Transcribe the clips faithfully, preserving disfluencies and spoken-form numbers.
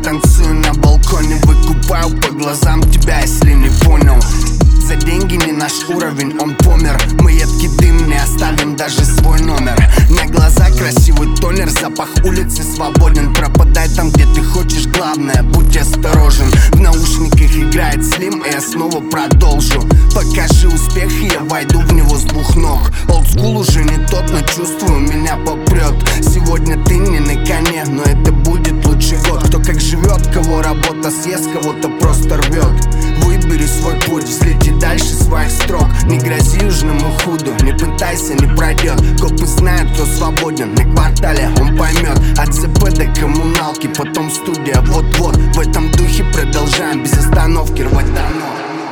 танцую на балконе, выкупаю по глазам тебя, если не понял. За деньги не наш уровень, он помер. Мы едкий дым, не оставим даже свой номер. На глаза красивый тонер, запах улицы свободен. Пропадай там, где ты хочешь, главное, будь осторожен. В наушниках играет Слим, и я снова продолжу. Покажи успех, и я войду в него с двух ног. Олдскул уже не тот, но чувствую, меня попрет. Сегодня ты не на коне, но это будет лучший год. Кто как живет, кого работа съест, кого-то просто рвет. Выбери свой путь, взлети дальше своих строк. Не грози южному худу, не пытайся, не пройдет. Копы знают, кто свободен, на квартале он поймет. От ЗП до коммуналки, потом студия, вот-вот. В этом духе продолжаем без остановки рвать дано.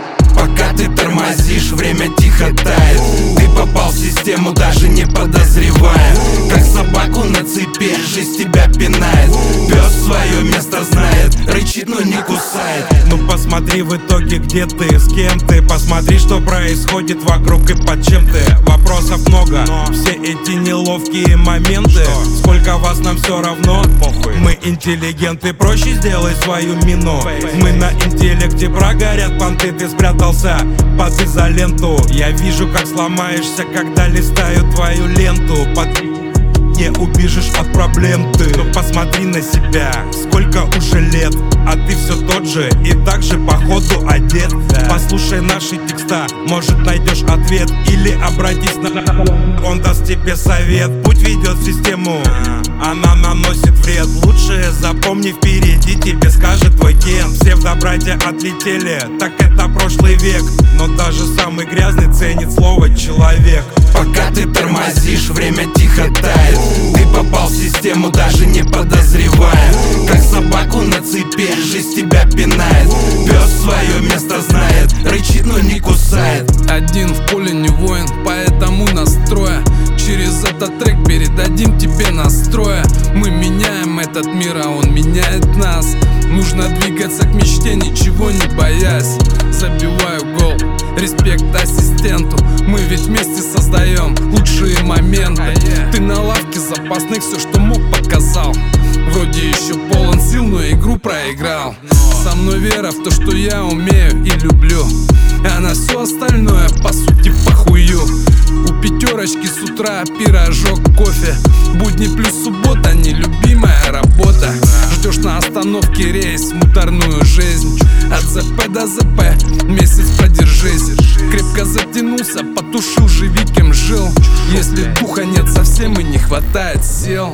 Пока ты тормозишь, время тихо тает. Ты попал в систему, даже не подозревая. Как собаку на цепи, жизнь тебя пинает. Пес свое место знает, рычит, но не кусает. Ну посмотри в итоге, где ты, с кем ты. Посмотри, что происходит вокруг и под чем ты. Вопросов много, все эти неловкие моменты. Сколько вас, нам все равно. Мы интеллигенты, проще сделай свою мину. Мы на интеллекте прогорят понты, ты спрятался под изоленту. Я вижу, как сломаешься, когда листаю твою ленту. Под... не убежишь от проблем ты. Но посмотри на себя, сколько уже лет, а ты все тот же и так же походу одет. Послушай наши текста, может найдешь ответ. Или обратись на... он даст тебе совет. Путь ведет в систему, она наносит вред. Лучше запомни, впереди тебе скажет твой кен. Все в доброте отлетели, так это прошлый век. Но даже самый грязный ценит слово человек. Пока ты тормозишь, время тихо тает. Ты попал в систему, даже не подозревая. Как собаку на цепи, жизнь тебя пинает. Пес свое место знает, рычит, но не кусает. Один в поле не воин, поэтому настроя. Через этот трек передадим тебе настроя. Мы меняем этот мир, а он меняет нас. Нужно двигаться к мечте, ничего не боясь. Забиваю гол, респект ассистенту. Мы ведь вместе создаем лучшие моменты. Ты на лавке запасных все, что мог, показал. Вроде еще полон сил, но игру проиграл. Со мной вера в то, что я умею и люблю. А на все остальное, по сути, похую. У пятерочки с утра пирожок, кофе. Будни плюс суббота, нелюбимая работа. Ждешь на остановке рейс, муторную жизнь. От ЗП до ЗП, месяц продержись. Крепко затянулся, потушил, живи кем жил. Если духа нет совсем и не хватает сил.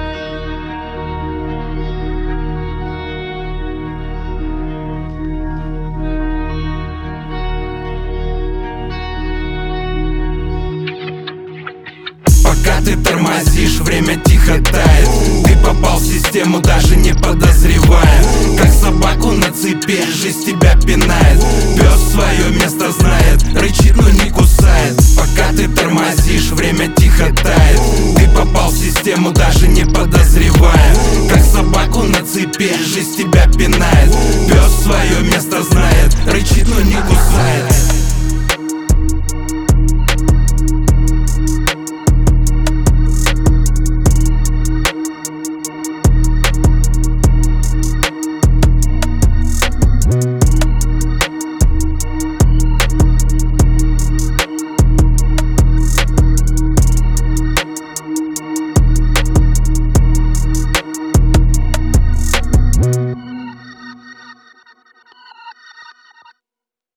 Пока ты тормозишь, время тихо тает. Ты попал в систему, даже не подозревая. Как собаку на цепи, жизнь тебя пинает. Пес свое место знает, рычит, но не кусает. Пока ты тормозишь, время тихо тает. Ты попал в систему, даже не подозревая. Как собаку на цепи, жизнь тебя пинает. Пес свое место знает, рычит, но не кусает.